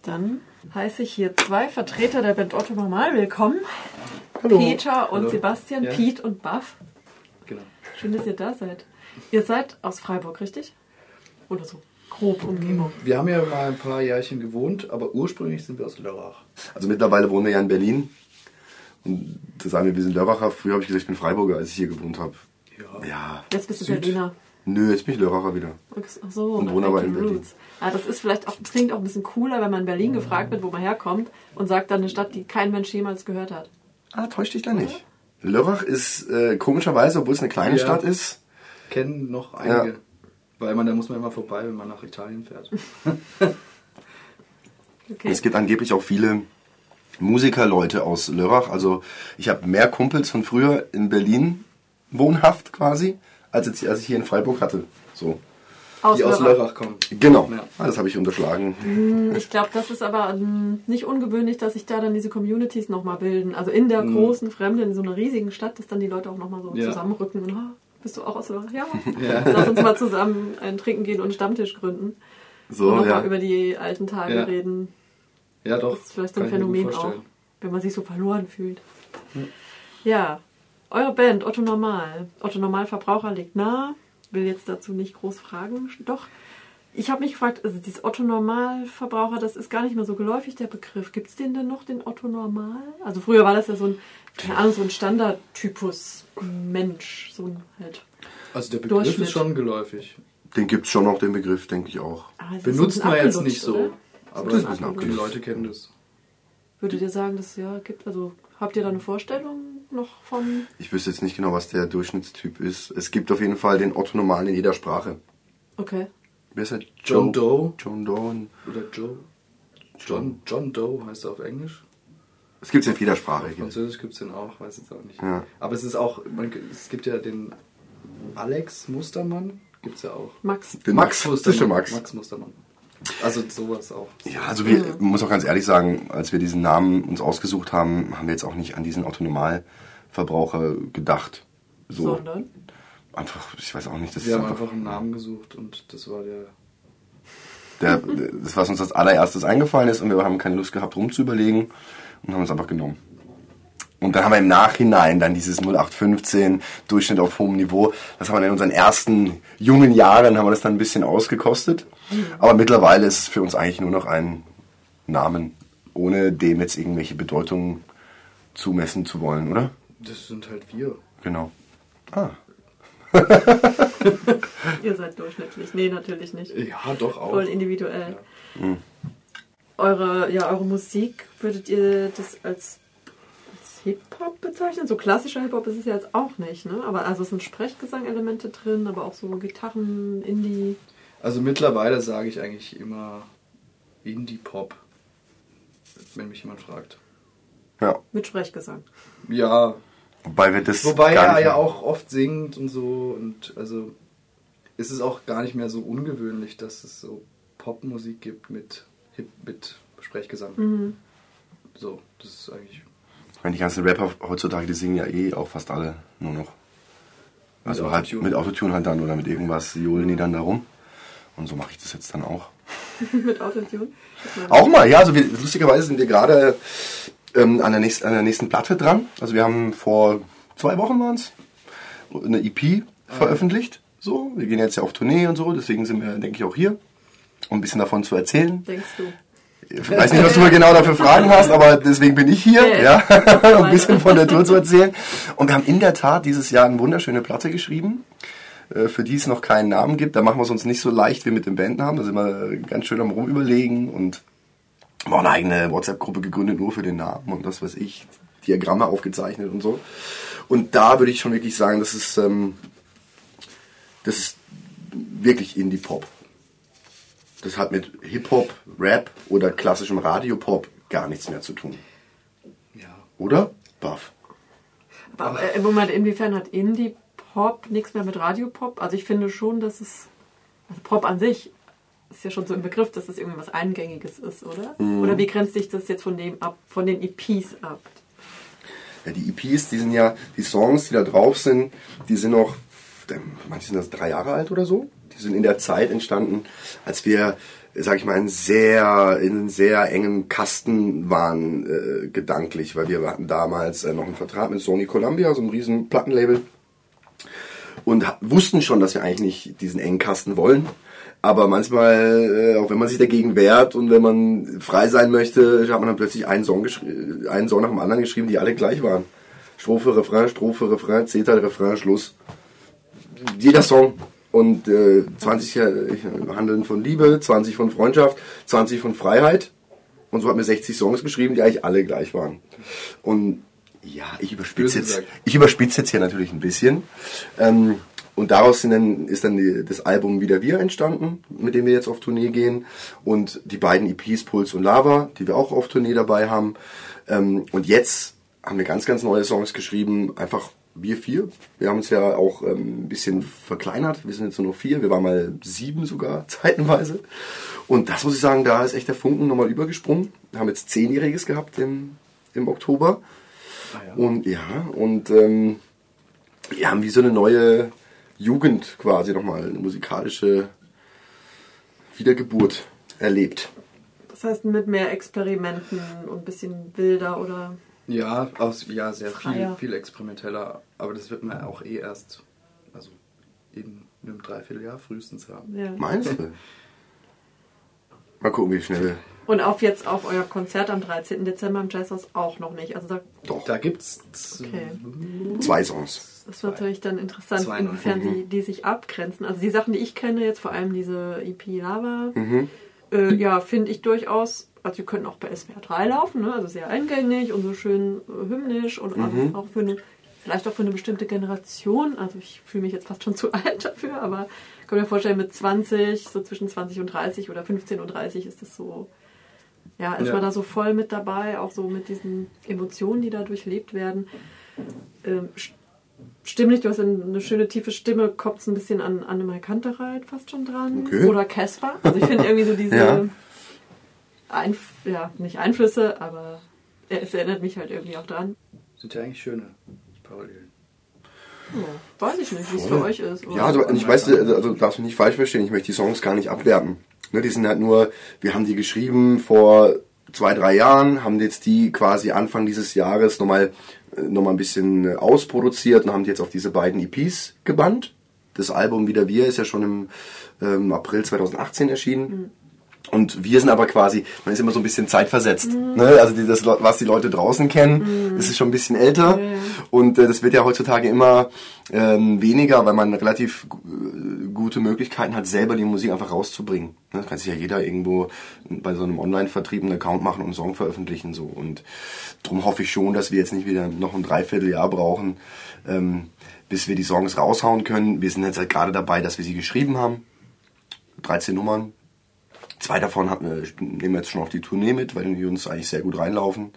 Dann heiße ich hier zwei Vertreter der Band Otto Normal willkommen. Hallo. Peter und Hallo. Sebastian, Ja. Piet und Buff. Genau. Schön, dass ihr da seid. Ihr seid aus Freiburg, richtig? Oder so grob Umgebung. Wir haben ja mal ein paar Jährchen gewohnt, aber ursprünglich sind wir aus Lörrach. Also mittlerweile wohnen wir ja in Berlin. Und da sagen wir sind Lörracher. Früher habe ich gesagt, ich bin Freiburger, als ich hier gewohnt habe. Ja. Jetzt bist du Süd. Berliner. Nö, jetzt bin ich Lörracher wieder. Ach so, Und back wohne aber to in Berlin. roots. Ja, das ist vielleicht auch, das klingt auch ein bisschen cooler, wenn man in Berlin gefragt wird, wo man herkommt und sagt dann eine Stadt, die kein Mensch jemals gehört hat. Ah, täuscht dich da nicht. Lörrach ist komischerweise, obwohl es eine kleine Ja. Stadt ist. Kennen noch einige. Ja. Weil da muss man immer vorbei, wenn man nach Italien fährt. Okay. Es gibt angeblich auch viele Musikerleute aus Lörrach. Also ich habe mehr Kumpels von früher in Berlin wohnhaft quasi, als ich hier in Freiburg hatte. So. Die aus Lörrach kommen. Genau, Ja. das habe ich unterschlagen. Ich glaube, das ist aber nicht ungewöhnlich, dass sich da dann diese Communities nochmal bilden. Also in der großen Fremde, in so einer riesigen Stadt, dass dann die Leute auch nochmal so Ja. zusammenrücken und bist du auch aus Lörrach? Ja. Ja. Lass uns mal zusammen ein Trinken gehen und einen Stammtisch gründen. So, und nochmal ja. über die alten Tage Ja. reden. Ja, doch. Das ist vielleicht so ein kann ich mir gut Phänomen auch, vorstellen. wenn man sich so verloren fühlt. Ja, eure Band, Otto Normal. Otto Normal Verbraucher liegt nah. Will jetzt dazu nicht groß fragen. Doch, ich habe mich gefragt, also dieses Otto Normal Verbraucher, das ist gar nicht mehr so geläufig, der Begriff. Gibt es den denn noch, den Otto Normal? Also früher war das ja so ein, keine Ahnung, so ein Standardtypus Mensch, so ein halt. Also der Begriff Durchschnitt. ist schon geläufig. Den gibt es schon noch, den Begriff, denke ich auch. Aber es ist Benutzt so ein man jetzt abgelutscht, nicht so. oder? Aber Das ist ein bisschen die abgelutscht. Leute kennen das. Würdet ihr sagen, dass es ja gibt? Also habt ihr da eine Vorstellung noch von? Ich wüsste jetzt nicht genau, was der Durchschnittstyp ist. Es gibt auf jeden Fall den Otto Normalen in jeder Sprache. Okay. Wer ist der? John Doe. John Doe. Oder Joe. John Doe heißt er auf Englisch. Es gibt es in jeder Sprache. Auf Französisch gibt es den auch, weiß jetzt auch nicht. Ja. Aber es ist auch, es gibt ja den Alex Mustermann, gibt es ja auch. Max. Den Max, das ist der Max. Max Mustermann. Also sowas auch. Ja, also wir, muss auch ganz ehrlich sagen, als wir diesen Namen uns ausgesucht haben, haben wir jetzt auch nicht an diesen Autonormalverbraucher gedacht. So Sondern? einfach, ich weiß auch nicht, das Wir ist haben einfach einfach einen Namen gesucht und das war der. das, was uns als allererstes eingefallen ist, und wir haben keine Lust gehabt, rumzuüberlegen und haben uns einfach genommen. Und dann haben wir im Nachhinein dann dieses 0815 Durchschnitt auf hohem Niveau, das haben wir in unseren ersten jungen Jahren, haben wir das dann ein bisschen ausgekostet. Aber mittlerweile ist es für uns eigentlich nur noch ein Namen, ohne dem jetzt irgendwelche Bedeutungen zumessen zu wollen, oder? Das sind halt wir. Genau. Ah. Ihr seid durchschnittlich. Nee, natürlich nicht. Ja, doch auch. Voll individuell. Eure Musik, würdet ihr das als Hip-Hop bezeichnen? So klassischer Hip-Hop ist es ja jetzt auch nicht, ne? Aber also es sind Sprechgesang-Elemente drin, aber auch so Gitarren, Indie. Also mittlerweile sage ich eigentlich immer Indie-Pop, wenn mich jemand fragt. Ja. Mit Sprechgesang. Ja, Wobei wir das wobei gar er nicht ja auch oft singt und so, und also ist es auch gar nicht mehr so ungewöhnlich, dass es so Popmusik gibt mit Sprechgesang. So, das ist eigentlich Ich meine, die ganzen Rapper heutzutage, die singen ja auch fast alle nur noch. Also Mit halt Autotune. mit Autotune halt dann oder mit irgendwas, johlen die dann da rum. Und so mache ich das jetzt dann auch. Mit Autotune. Auch mal, ja, also lustigerweise sind wir gerade an der nächsten Platte dran. Also wir haben vor 2 Wochen waren's eine EP veröffentlicht. So, wir gehen jetzt ja auf Tournee und so, deswegen sind wir, denke ich, auch hier, um ein bisschen davon zu erzählen. Denkst du? Ich weiß nicht, was du genau dafür Fragen hast, aber deswegen bin ich hier, ja, um ein bisschen von der Tour zu erzählen. Und wir haben in der Tat dieses Jahr eine wunderschöne Platte geschrieben, für die es noch keinen Namen gibt. Da machen wir es uns nicht so leicht wie mit dem Bandnamen. Da sind wir ganz schön am Rumüberlegen und haben auch eine eigene WhatsApp-Gruppe gegründet, nur für den Namen und das weiß ich, Diagramme aufgezeichnet und so. Und da würde ich schon wirklich sagen, das ist wirklich Indie-Pop. Das hat mit Hip-Hop, Rap oder klassischem Radiopop gar nichts mehr zu tun. ja. Oder? Buff. Aber Moment, inwiefern hat Indie-Pop nichts mehr mit Radiopop? Also ich finde schon, dass es, also Pop an sich ist ja schon so im Begriff, dass es irgendwas Eingängiges ist, oder? Oder wie grenzt sich das jetzt von den EPs ab? Ja, die EPs, die sind ja, die Songs, die da drauf sind, die sind noch, manche sind das 3 Jahre alt oder so. Die sind in der Zeit entstanden, als wir sag ich mal, in einen sehr engen Kasten waren, gedanklich, weil wir hatten damals noch einen Vertrag mit Sony Columbia, so einem riesen Plattenlabel, und wussten schon, dass wir eigentlich nicht diesen engen Kasten wollen. Aber manchmal, auch wenn man sich dagegen wehrt und wenn man frei sein möchte, hat man dann plötzlich einen Song nach dem anderen geschrieben, die alle gleich waren. Strophe, Refrain, C-Teil, Refrain, Schluss. Jeder Song. Und 20 handeln von Liebe, 20 von Freundschaft, 20 von Freiheit. Und so hat mir 60 Songs geschrieben, die eigentlich alle gleich waren. Und ja, ich überspitze jetzt hier natürlich ein bisschen. Und daraus ist dann das Album Wieder Wir entstanden, mit dem wir jetzt auf Tournee gehen. Und die beiden EPs Puls und Lava, die wir auch auf Tournee dabei haben. Und jetzt haben wir ganz, ganz neue Songs geschrieben. Einfach wir 4. Wir haben uns ja auch ein bisschen verkleinert. Wir sind jetzt nur noch 4. Wir waren mal 7 sogar, zeitenweise. Und das muss ich sagen, da ist echt der Funken nochmal übergesprungen. Wir haben jetzt 10-Jähriges gehabt im Oktober. Ah, ja. Und wir haben wie so eine neue Jugend quasi nochmal, eine musikalische Wiedergeburt erlebt. Das heißt mit mehr Experimenten und ein bisschen wilder oder... Ja, sehr viel experimenteller, aber das wird man auch erst, also in einem Dreivierteljahr frühestens haben. Ja. Meinst du? Mal gucken, wie schnell. Und jetzt auf euer Konzert am 13. Dezember im Jazzhaus auch noch nicht. Also da gibt es 2 Songs. Das ist natürlich dann interessant, inwiefern die sich abgrenzen. Also die Sachen, die ich kenne, jetzt vor allem diese EP Lava, finde ich durchaus, also die können auch bei SWR 3 laufen, ne? Also sehr eingängig und so schön hymnisch und auch vielleicht auch für eine bestimmte Generation. Also ich fühle mich jetzt fast schon zu alt dafür, aber ich kann mir vorstellen, mit 20, so zwischen 20 und 30 oder 15 und 30 ist das so, ist man da so voll mit dabei, auch so mit diesen Emotionen, die da durchlebt werden. Stimmlich, du hast eine schöne tiefe Stimme, kommt es ein bisschen an Annemai Kantereit fast schon dran. Okay. Oder Caspar. Also ich finde irgendwie so diese, nicht Einflüsse, aber es erinnert mich halt irgendwie auch dran. Sind ja eigentlich schöne Parallelen. Ja, weiß ich nicht, wie es für euch ist. Oder? Ja, also ich weiß, also darfst du nicht falsch verstehen, ich möchte die Songs gar nicht abwerten. Ne, die sind halt nur, wir haben die geschrieben vor 2-3 Jahren, haben jetzt die quasi Anfang dieses Jahres nochmal ein bisschen ausproduziert und haben die jetzt auf diese beiden EPs gebannt. Das Album Wieder Wir ist ja schon im April 2018 erschienen. Und wir sind aber quasi, man ist immer so ein bisschen zeitversetzt. Ne? Also was die Leute draußen kennen, das ist schon ein bisschen älter. Und das wird ja heutzutage immer weniger, weil man relativ gute Möglichkeiten hat, selber die Musik einfach rauszubringen. Da kann sich ja jeder irgendwo bei so einem Online-Vertrieb einen Account machen und einen Song veröffentlichen. So. Und darum hoffe ich schon, dass wir jetzt nicht wieder noch ein Dreivierteljahr brauchen, bis wir die Songs raushauen können. Wir sind jetzt halt gerade dabei, dass wir sie geschrieben haben. 13 Nummern. 2 davon nehmen wir jetzt schon auf die Tournee mit, weil die uns eigentlich sehr gut reinlaufen.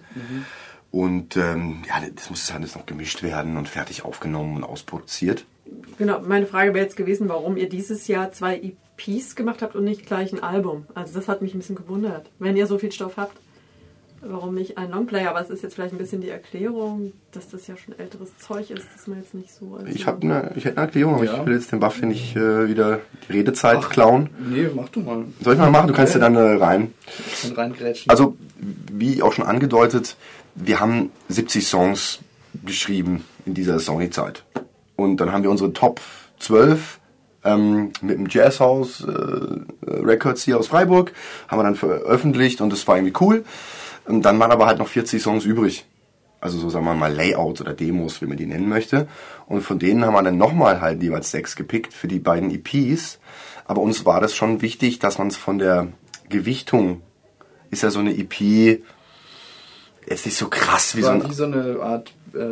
Und das muss halt jetzt noch gemischt werden und fertig aufgenommen und ausproduziert. Genau, meine Frage wäre jetzt gewesen, warum ihr dieses Jahr 2 EPs gemacht habt und nicht gleich ein Album. Also das hat mich ein bisschen gewundert. Wenn ihr so viel Stoff habt, warum nicht ein Longplayer? Aber es ist jetzt vielleicht ein bisschen die Erklärung, dass das ja schon älteres Zeug ist, dass man jetzt nicht so... Ich hätte eine Erklärung, aber ich will jetzt dem Buffy nicht wieder die Redezeit klauen. Nee, mach du mal. Soll ich mal machen? Du kannst ja dann rein. Ich kann reingrätschen. Also, wie auch schon angedeutet, wir haben 70 Songs geschrieben in dieser Sony-Zeit. Und dann haben wir unsere Top 12 mit dem Jazzhaus Records hier aus Freiburg, haben wir dann veröffentlicht und das war irgendwie cool. Und dann waren aber halt noch 40 Songs übrig. Also so sagen wir mal Layouts oder Demos, wie man die nennen möchte. Und von denen haben wir dann nochmal halt jeweils 6 gepickt für die beiden EPs. Aber uns war das schon wichtig, dass man es von der Gewichtung, ist ja so eine EP jetzt nicht so krass wie so eine Art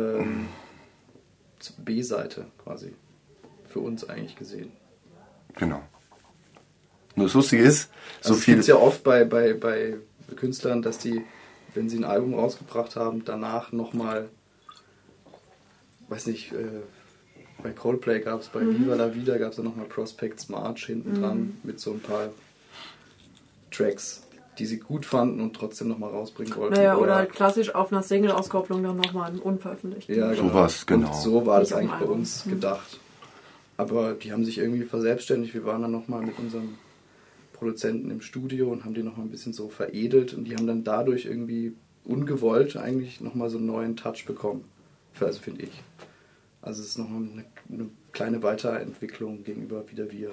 B-Seite quasi. Für uns eigentlich gesehen. Genau. Nur das Lustige ist, also es gibt ja oft bei Künstlern, dass die, wenn sie ein Album rausgebracht haben, danach nochmal, weiß nicht, bei Coldplay gab es, bei Viva La Vida gab es dann nochmal Prospects March hinten dran mit so ein paar Tracks, die sie gut fanden und trotzdem nochmal rausbringen wollten. Naja, oder halt klassisch auf einer Single-Auskopplung dann nochmal ein unveröffentlicht. Ja, genau. Sowas, genau. Und so war das eigentlich bei uns gedacht. Aber die haben sich irgendwie verselbstständigt. Wir waren dann nochmal mit unserem Produzenten im Studio und haben die nochmal ein bisschen so veredelt und die haben dann dadurch irgendwie ungewollt eigentlich nochmal so einen neuen Touch bekommen. Also finde ich. Also es ist nochmal eine kleine Weiterentwicklung gegenüber Wieder Wir.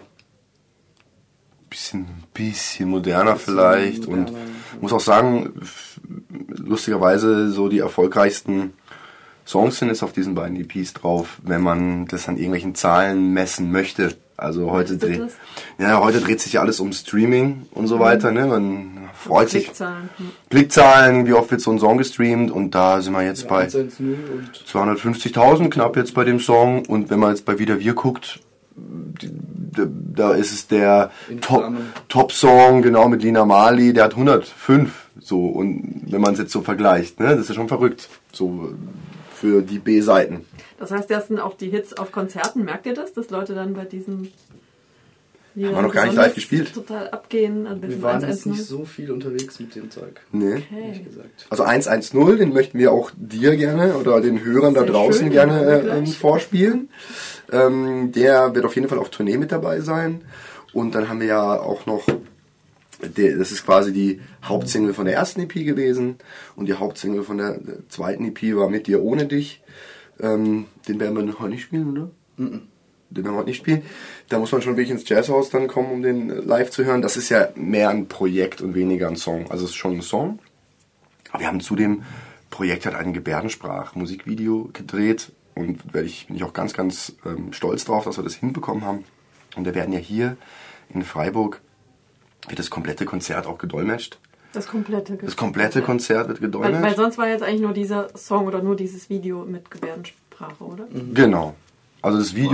Bisschen moderner vielleicht und muss auch sagen, lustigerweise so die erfolgreichsten Songs sind jetzt auf diesen beiden EPs drauf, wenn man das an irgendwelchen Zahlen messen möchte. Also heute dreht sich ja alles um Streaming und so weiter. Ne? Man freut sich. Klickzahlen, wie oft wird so ein Song gestreamt und da sind wir jetzt bei 250.000 knapp jetzt bei dem Song und wenn man jetzt bei Wieder Wir guckt, da ist es der Top-Song, genau, mit Lina Marley, der hat 105, so, und wenn man es jetzt so vergleicht, ne, das ist schon verrückt, so, für die B-Seiten. Das heißt, das sind auch die Hits auf Konzerten, merkt ihr das, dass Leute dann bei diesen haben wir noch gar nicht live gespielt. Total abgehen. Also wir waren jetzt nicht so viel unterwegs mit dem Zeug. Nee. Okay. Also 110, den möchten wir auch dir gerne oder den Hörern da draußen gerne vorspielen. Der wird auf jeden Fall auf Tournee mit dabei sein. Und dann haben wir ja auch noch, das ist quasi die Hauptsingle von der ersten EP gewesen. Und die Hauptsingle von der zweiten EP war Mit dir, ohne dich. Den werden wir noch nicht spielen, oder? Mhm. Den werden wir heute nicht spielen. Da muss man schon wirklich ins Jazzhaus dann kommen, um den live zu hören. Das ist ja mehr ein Projekt und weniger ein Song. Also es ist schon ein Song. Aber wir haben zu dem Projekt halt ein Gebärdensprach-Musikvideo gedreht. Und bin ich auch ganz, ganz stolz drauf, dass wir das hinbekommen haben. Und da werden ja hier in Freiburg wird das komplette Konzert auch gedolmetscht. Das komplette Konzert wird gedolmetscht. Weil sonst war jetzt eigentlich nur dieser Song oder nur dieses Video mit Gebärdensprache, oder? Genau. Also das Video,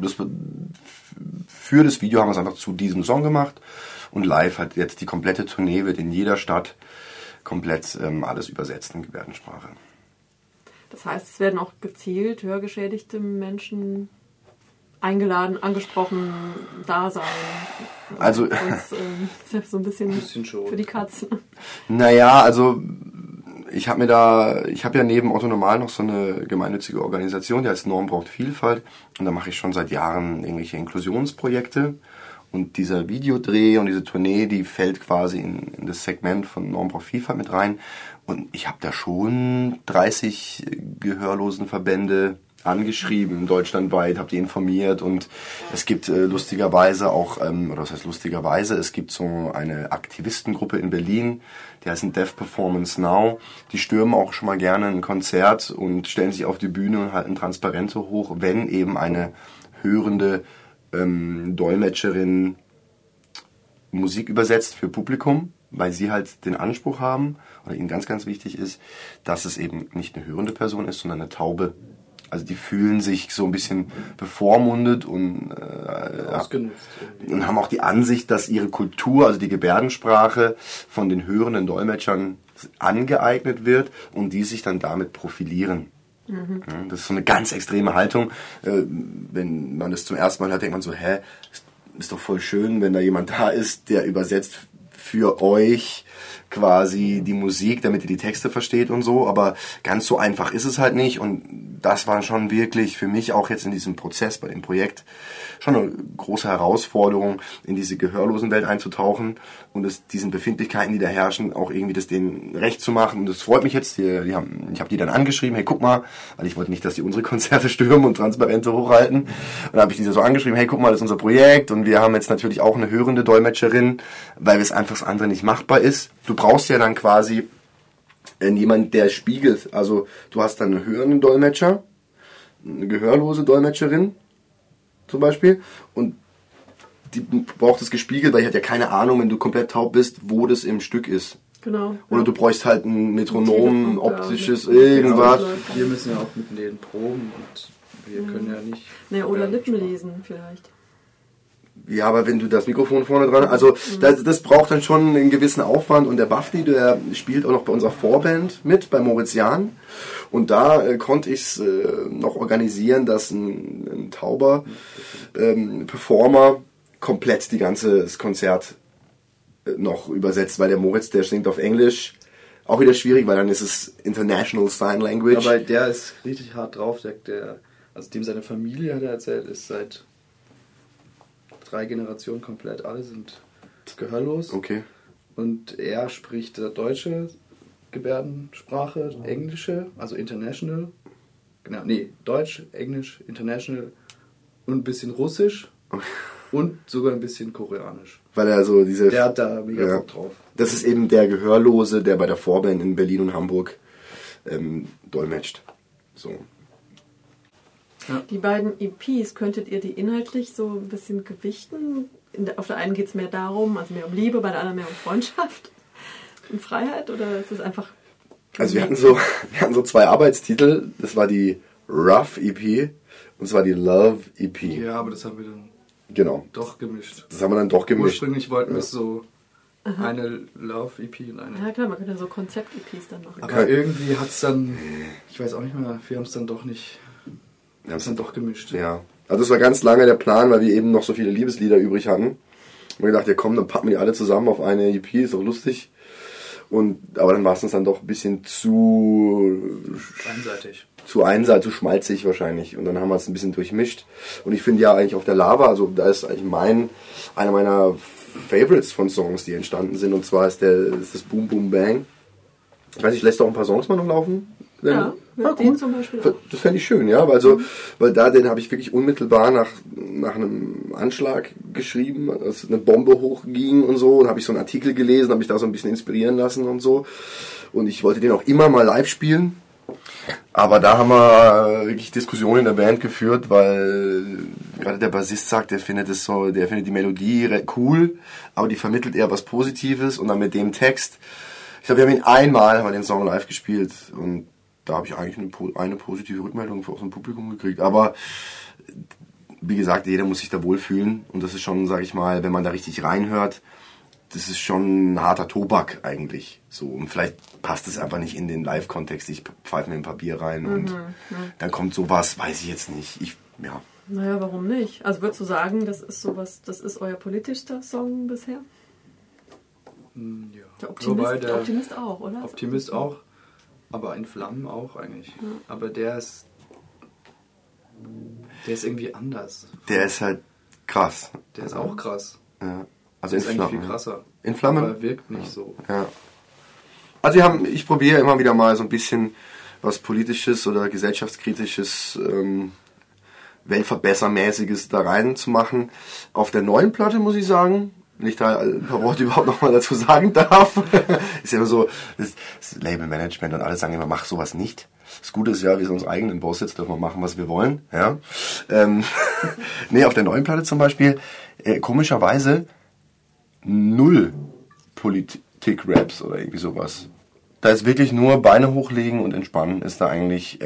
für das Video haben wir es einfach zu diesem Song gemacht und live hat jetzt die komplette Tournee, wird in jeder Stadt komplett alles übersetzt in Gebärdensprache. Das heißt, es werden auch gezielt hörgeschädigte Menschen eingeladen, angesprochen, da sein. Also das ist so ein bisschen für die Katzen. Naja, also ich habe ja neben Otto Normal noch so eine gemeinnützige Organisation, die heißt Norm braucht Vielfalt. Und da mache ich schon seit Jahren irgendwelche Inklusionsprojekte. Und dieser Videodreh und diese Tournee, die fällt quasi in das Segment von Norm braucht Vielfalt mit rein. Und ich habe da schon 30 Gehörlosenverbände angeschrieben, deutschlandweit, habe die informiert und es gibt lustigerweise auch, oder was heißt lustigerweise, es gibt so eine Aktivistengruppe in Berlin, die heißt Deaf Performance Now, die stürmen auch schon mal gerne ein Konzert und stellen sich auf die Bühne und halten Transparente hoch, wenn eben eine hörende Dolmetscherin Musik übersetzt für Publikum, weil sie halt den Anspruch haben, oder ihnen ganz, ganz wichtig ist, dass es eben nicht eine hörende Person ist, sondern eine Taube. Also die fühlen sich so ein bisschen bevormundet und ausgenutzt. Und haben auch die Ansicht, dass ihre Kultur, also die Gebärdensprache, von den hörenden Dolmetschern angeeignet wird und die sich dann damit profilieren. Mhm. Das ist so eine ganz extreme Haltung. Wenn man das zum ersten Mal hört, denkt man so, ist doch voll schön, wenn da jemand da ist, der übersetzt für euch quasi die Musik, damit ihr die Texte versteht und so, aber ganz so einfach ist es halt nicht und das war schon wirklich für mich auch jetzt in diesem Prozess bei dem Projekt schon eine große Herausforderung, in diese Gehörlosenwelt einzutauchen und diesen Befindlichkeiten, die da herrschen, auch irgendwie das denen recht zu machen. Und das freut mich jetzt. Ich habe die dann angeschrieben, hey, guck mal, weil ich wollte nicht, dass die unsere Konzerte stürmen und Transparente hochhalten. Und dann habe ich die so angeschrieben, hey, guck mal, das ist unser Projekt und wir haben jetzt natürlich auch eine hörende Dolmetscherin, weil es einfach das andere nicht machbar ist. Du brauchst ja dann quasi jemand, der spiegelt. Also du hast dann einen hörenden Dolmetscher, eine gehörlose Dolmetscherin zum Beispiel und die braucht es gespiegelt, weil ich hatte ja keine Ahnung, wenn du komplett taub bist, wo das im Stück ist. Genau. Oder du bräuchst halt ein Metronom, optisches, irgendwas. Genau, wir müssen ja auch mit denen proben und wir können ja nicht... Naja, oder Lippen lesen vielleicht. Ja, aber wenn du das Mikrofon vorne dran, also das braucht dann schon einen gewissen Aufwand und der Bafti, der spielt auch noch bei unserer Vorband mit, bei Moritz Jahn und da konnte ich es noch organisieren, dass ein tauber Performer komplett das Konzert noch übersetzt, weil der Moritz, der singt auf Englisch, auch wieder schwierig, weil dann ist es International Sign Language. Aber der ist richtig hart drauf, also dem seine Familie, hat er erzählt, ist seit 3 Generationen komplett, alle sind gehörlos. Okay. Und er spricht deutsche Gebärdensprache, englische, also international. Genau, nee, Deutsch, Englisch, international und ein bisschen Russisch und sogar ein bisschen Koreanisch. Weil er so diese... Der hat da mega Bock drauf. Das ist eben der Gehörlose, der bei der Vorband in Berlin und Hamburg dolmetscht. So. Ja. Die beiden EPs, könntet ihr die inhaltlich so ein bisschen gewichten? Auf der einen geht es mehr darum, also mehr um Liebe, bei der anderen mehr um Freundschaft und Freiheit, oder ist es einfach... Also wir hatten so 2 Arbeitstitel, das war die Rough EP und das war die Love EP. Ja, aber das haben wir dann doch gemischt. Das haben wir dann doch gemischt. Ursprünglich wollten wir es so eine Love EP und eine... Ja klar, man könnte ja so Konzept-EPs dann machen. Aber irgendwie hat es dann, ich weiß auch nicht mehr, wir haben es dann doch nicht... Wir haben es dann doch gemischt. Ja, also das war ganz lange der Plan, weil wir eben noch so viele Liebeslieder übrig hatten. Und wir gedacht, ja komm, dann packen wir die alle zusammen auf eine EP, ist doch lustig. Aber dann war es uns dann doch ein bisschen zu einseitig, zu schmalzig wahrscheinlich. Und dann haben wir es ein bisschen durchmischt. Und ich finde ja eigentlich auf der Lava, also da ist eigentlich einer meiner Favorites von Songs, die entstanden sind. Und zwar ist das Boom Boom Bang. Ich weiß nicht, lässt du auch ein paar Songs mal noch laufen? Ja, den zum Beispiel auch. Das fände ich schön, ja, weil den habe ich wirklich unmittelbar nach einem Anschlag geschrieben, als eine Bombe hochging und so, und habe ich so einen Artikel gelesen, habe mich da so ein bisschen inspirieren lassen und so, und ich wollte den auch immer mal live spielen, aber da haben wir wirklich Diskussionen in der Band geführt, weil gerade der Bassist sagt, der findet die Melodie cool, aber die vermittelt eher was Positives, und dann mit dem Text, ich glaube, wir haben den Song live gespielt, und da habe ich eigentlich eine positive Rückmeldung aus dem Publikum gekriegt. Aber wie gesagt, jeder muss sich da wohlfühlen. Und das ist schon, sage ich mal, wenn man da richtig reinhört, das ist schon ein harter Tobak eigentlich. So, und vielleicht passt es einfach nicht in den Live-Kontext. Ich pfeife mir ein paar Bier rein und dann kommt sowas, weiß ich jetzt nicht. Naja, warum nicht? Also würdest du sagen, das ist euer politischster Song bisher? Ja. Der Optimist auch, oder? Optimist auch. Aber in Flammen auch eigentlich. Ja. Aber der ist irgendwie anders. Der ist halt krass. Der ist auch krass. Ja. Also der ist Flammen. Eigentlich viel krasser. In Flammen? Aber er wirkt nicht so. Ja. Also ich probiere immer wieder mal so ein bisschen was Politisches oder gesellschaftskritisches, Weltverbessermäßiges da reinzumachen. Auf der neuen Platte muss ich sagen, wenn ich da ein paar Worte überhaupt noch mal dazu sagen darf. Ist ja immer so, das Labelmanagement und alle sagen immer, mach sowas nicht. Das Gute ist ja, wir sind unsere eigenen Boss, jetzt dürfen wir machen, was wir wollen. Ja. Nee, auf der neuen Platte zum Beispiel, komischerweise 0 Politik-Raps oder irgendwie sowas. Da ist wirklich nur Beine hochlegen und entspannen, ist da eigentlich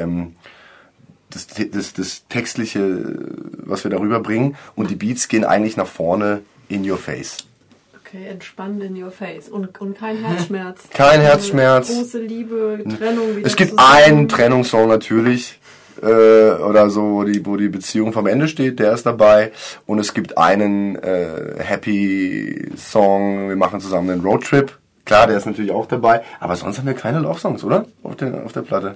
das Textliche, was wir darüber bringen. Und die Beats gehen eigentlich nach vorne in your face. Okay, entspannt in your face. Und kein Herzschmerz. Kein Herzschmerz. Große Liebe, Trennung. Es gibt einen Trennungssong natürlich, oder so, wo die Beziehung vom Ende steht, der ist dabei. Und es gibt einen Happy Song, wir machen zusammen einen Roadtrip. Klar, der ist natürlich auch dabei. Aber sonst haben wir keine Love-Songs, oder? Auf der Platte.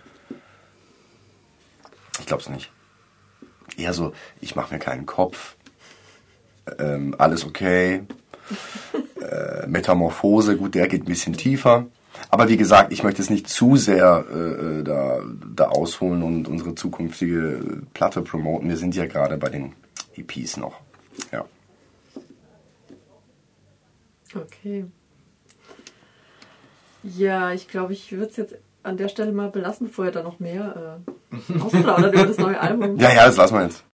Ich glaub's nicht. Eher so, ich mache mir keinen Kopf. Alles okay. Metamorphose, gut, der geht ein bisschen tiefer. Aber wie gesagt, ich möchte es nicht zu sehr da ausholen und unsere zukünftige Platte promoten. Wir sind ja gerade bei den EPs noch. Ja. Okay. Ja, ich glaube, ich würde es jetzt an der Stelle mal belassen, bevor ihr da noch mehr ausplaudert über das neue Album. Ja, das lassen wir jetzt.